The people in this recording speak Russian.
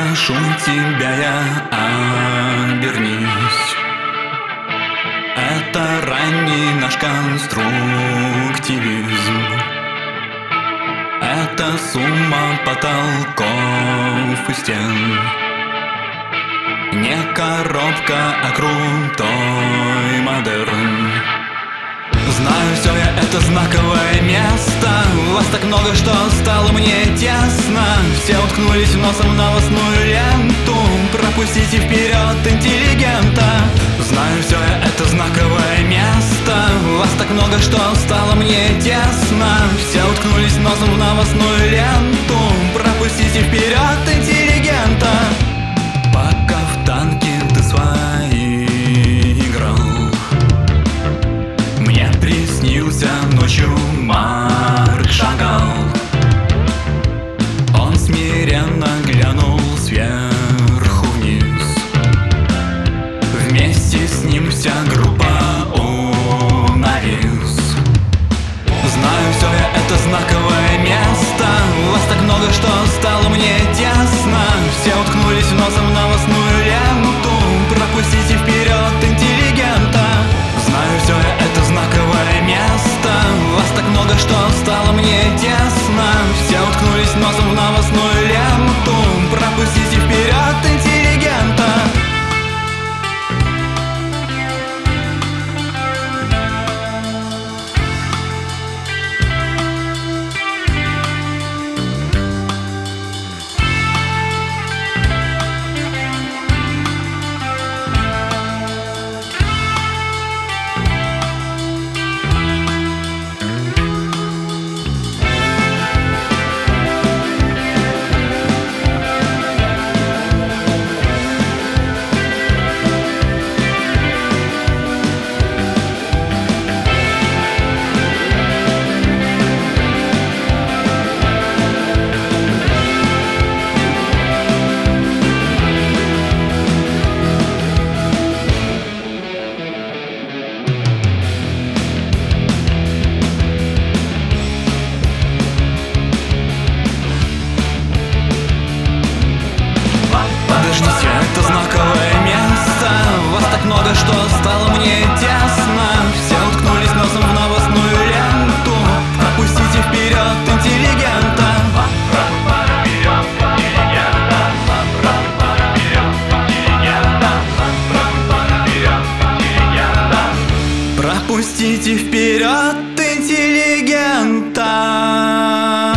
Прошу тебя, я обернись. Это ранний наш конструктивизм. Это сумма потолков и стен. Не коробка, а крутой модерн. Знаю, все я это знаковое место. Вас так много, что стало мне тесно. Все уткнулись носом в новостную ленту. Пропустите вперед интеллигента. Знаю, все я это знаковое место. Вас так много, что стало мне тесно. Все уткнулись носом в новостную ленту. Пропустите вперед интеллигента. Пока в танке ты свои играл, мне приснился ночью Марк Шагал. Он смиренно глянул сверху вниз. Вместе с ним вся группа уморис. Знаю, все я это знаковое место. Вас так много, что стало мне тесно. Все уткнулись носом в новостную ленту. Пропустите вперед интеллигента. Знаю, все я это знаковое место. Вас так много, что стало мне тесно. Все уткнулись носом в новостную ленту. Пропустите вперед интеллигента. Подождите, это знаковое место. Вас так много, что стало мне тесно. Все уткнулись носом в новостную ленту. Пропустите вперед интеллигента. Пропустите вперед интеллигента.